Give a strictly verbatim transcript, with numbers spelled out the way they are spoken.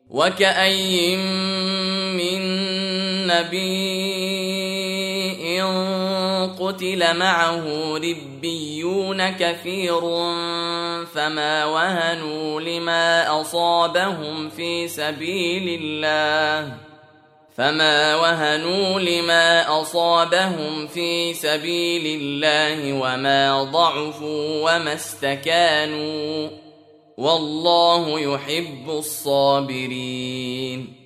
وكأي من نبي قتل معه ربيون كثير فما وهنوا لما أصابهم في سبيل الله فما وهنوا لما أصابهم في سبيل الله وما ضعفوا وما استكانوا والله يحب الصابرين.